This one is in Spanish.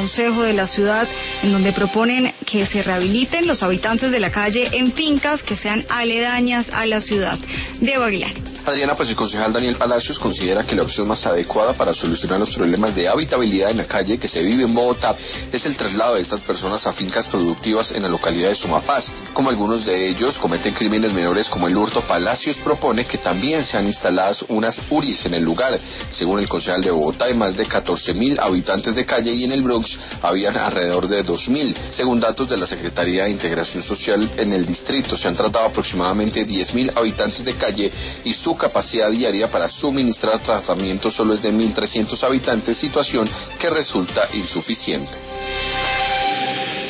Consejo de la ciudad, en donde proponen que se rehabiliten los habitantes de la calle en fincas que sean aledañas a la ciudad. Diego Aguilar. Adriana, pues el concejal Daniel Palacios considera que la opción más adecuada para solucionar los problemas de habitabilidad en la calle que se vive en Bogotá es el traslado de estas personas a fincas productivas en la localidad de Sumapaz. Como algunos de ellos cometen crímenes menores como el hurto, Palacios propone que también sean instaladas unas URIs en el lugar. Según el concejal de Bogotá, hay más de 14.000 habitantes de calle y en el Bronx habían alrededor de 2.000. Según datos de la Secretaría de Integración Social en el distrito, se han tratado aproximadamente 10.000 habitantes de calle y su capacidad diaria para suministrar tratamiento solo es de 1.300 habitantes, situación que resulta insuficiente.